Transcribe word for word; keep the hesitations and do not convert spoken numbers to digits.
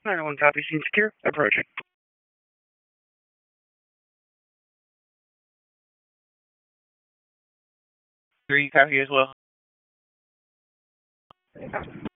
nine one copy, scene secure, approaching. Three copy as well.